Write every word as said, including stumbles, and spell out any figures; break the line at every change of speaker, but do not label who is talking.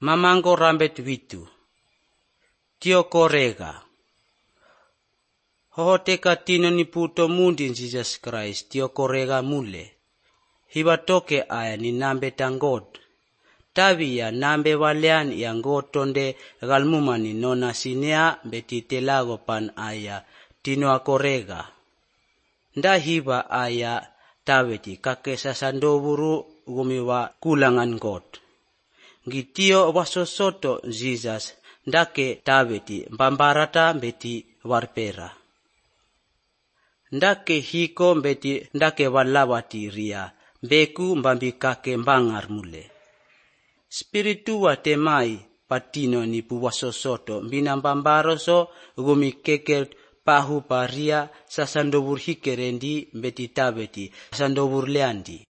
Mamango rambet witu. Tio korega. Hohoteka tino ni puto mundi Jesus Christ tio korega mule. Hiwatoke aya ni nambe tangod. Tavi ya nambe walean ya ngotonde galmumani nona sinea beti telago pan aya tino akorega. Nda hiba aya taweti kake sasandoburu gumiwa kulangan God. Ngitio wasosoto Jesus ndake taweti mbambarata beti warpera. Ndake hiko beti ndake walawati ria beku mbambi kake mbangar mule. Spiritu wa temai patino ni puwasosoto mbina mbambaroso gumi kekel pahu paria sasandobur hikerendi beti taweti sasandobur leandi.